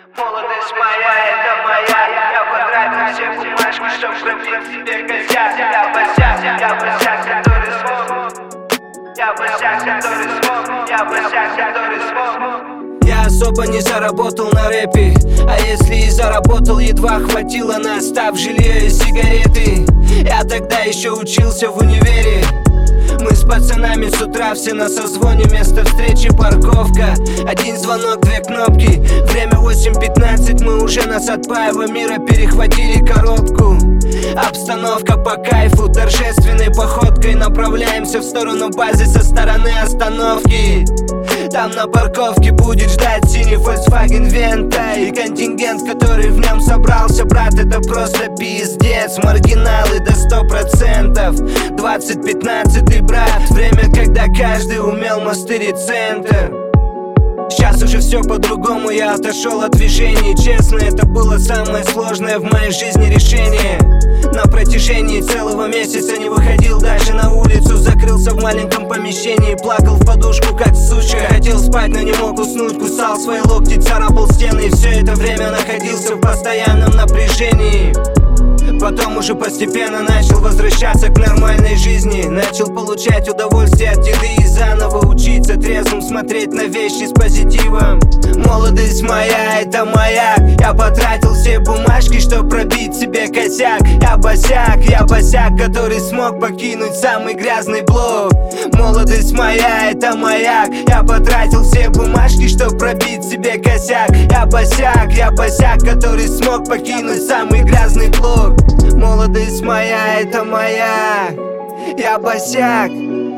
Молодость моя, это моя. Я потратил все бумажки, чтоб пробить себе косяк. Я босяк, который смог. Я босяк, который смог. Я босяк, который смог. Я особо не заработал на рэпе, а если и заработал, едва хватило на став жилье и сигареты. Я тогда еще учился в универе. Мы с пацанами с утра все на созвоне, место встречи парковка. Один звонок, две кнопки. Время 8:15, мы уже на Сатпаева мира перехватили коробку. Обстановка по кайфу, торжественной походкой направляемся в сторону базы со стороны остановки. Там на парковке будет ждать синий Volkswagen Venta и контингент, который в нем собрался, брат, это просто пиздец. Маргиналы до 100%. 2015, брат, время, когда каждый умел мастерить центр. Сейчас уже все по-другому, я отошел от движений. Честно, это было самое сложное в моей жизни решение. На протяжении целого месяца не выходил даже на улицу. Закрылся в маленьком помещении, плакал в подушку как сучка. Хотел спать, но не мог уснуть, кусал свои локти, царапал стены. И все это время находился в постоянном напряжении. Потом уже постепенно начал возвращаться к нормальной жизни. Начал получать удовольствие от еды и заново учиться трезвым смотреть на вещи с позитивом. Молодость моя, это маяк. Я потратил все бумажки, чтоб пробить себе косяк. Я босяк, который смог покинуть самый грязный блок. Молодость моя, это маяк. Я потратил все бумажки, чтоб пробить себе косяк. Я босяк, который смог покинуть самый грязный блок. Молодость моя, это моя. Я босяк,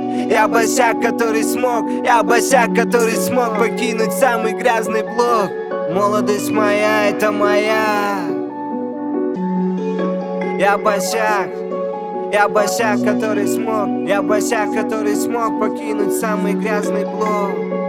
который смог. Я босяк, который смог покинуть самый грязный блок. Молодость моя, это моя. Я босяк, который смог. Я босяк, который смог покинуть самый грязный блок.